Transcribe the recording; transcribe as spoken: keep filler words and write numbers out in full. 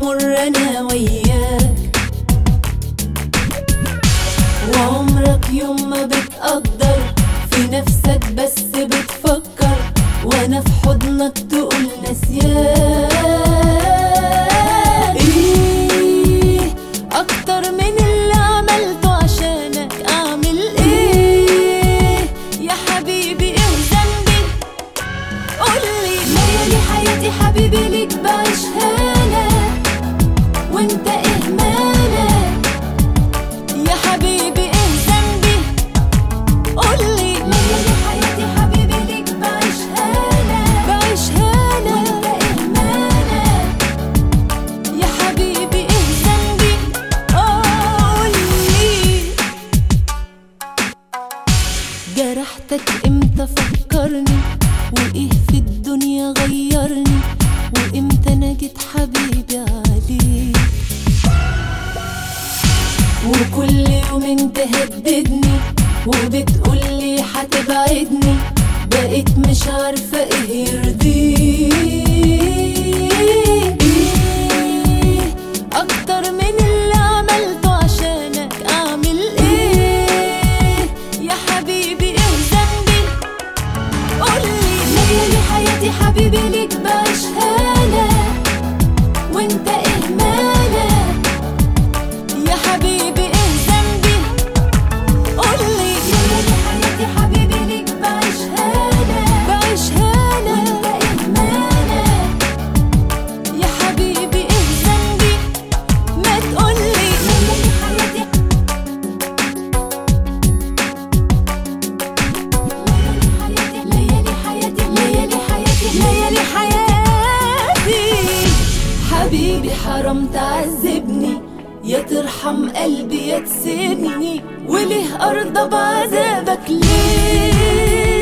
بمر انا وياك، وعمرك يوم ما بتقدر في نفسك بس بتفكر، وانا في حضنك تقول نسيان. ايه اكتر من اللي عملته عشانك اعمل ايه يا حبيبي؟ ايه ذنبي؟ قولي. ليالي حياتي حبيبي ليك بعيشها لك، وانت ايه مالك يا حبيبي؟ ايه ذنبي؟ قولي. ليالي حياتي حبيبي ليك بعيشها لك، بعيشها لك، وانت ايه مالك يا حبيبي؟ ايه ذنبي؟ قولي. جرحتك امتى فكرني، وايه في الدنيا غيرني، وامتى انا جيت حبيبي عليك؟ وكل يوم تهددني وبتقولي هتبعدني، بقيت مش عارفة ايه يرضيك. ايه اكتر من اللي عملته عشانك اعمل ايه يا حبيبي؟ ايه ذنبي؟ قولي. ليالي حياتي حبيبي ليك بعيشها لك، وانت ايه مالك يا حبيبي؟ ايه ذنبي؟ قولي. ليالي حياتي حبيبي ليك بعيشها لك، بعيشها لك، وانت ايه مالك يا حبيبي؟ ايه ذنبي؟ ما تقولي. ليالي حياتي ليالي حياتي ليالي حياتي ليالي حياتي حبيبي، حرام تعذبني، يا ترحم قلبي يا تسيبني، وليه ارضى بعذابك ليه؟